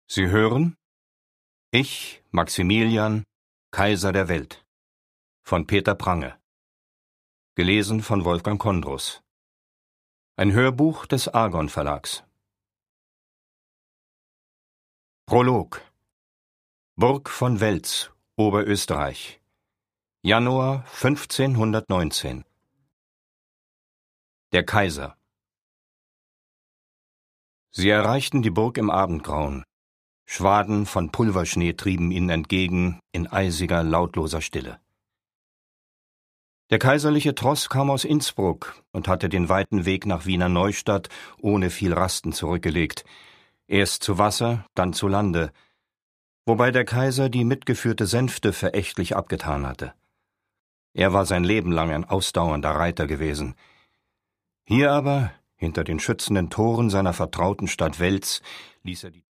Sie hören Ich, Maximilian, Kaiser der Welt von Peter Prange. Gelesen von Wolfgang Kondrus. Ein Hörbuch des Argon Verlags. Prolog. Burg von Welz, Oberösterreich. Januar 1519. Der Kaiser. Sie erreichten die Burg im Abendgrauen. Schwaden von Pulverschnee trieben ihnen entgegen in eisiger, lautloser Stille. Der kaiserliche Tross kam aus Innsbruck und hatte den weiten Weg nach Wiener Neustadt ohne viel Rasten zurückgelegt, erst zu Wasser, dann zu Lande, wobei der Kaiser die mitgeführte Sänfte verächtlich abgetan hatte. Er war sein Leben lang ein ausdauernder Reiter gewesen. Hier aber, hinter den schützenden Toren seiner vertrauten Stadt Welz, ließ er die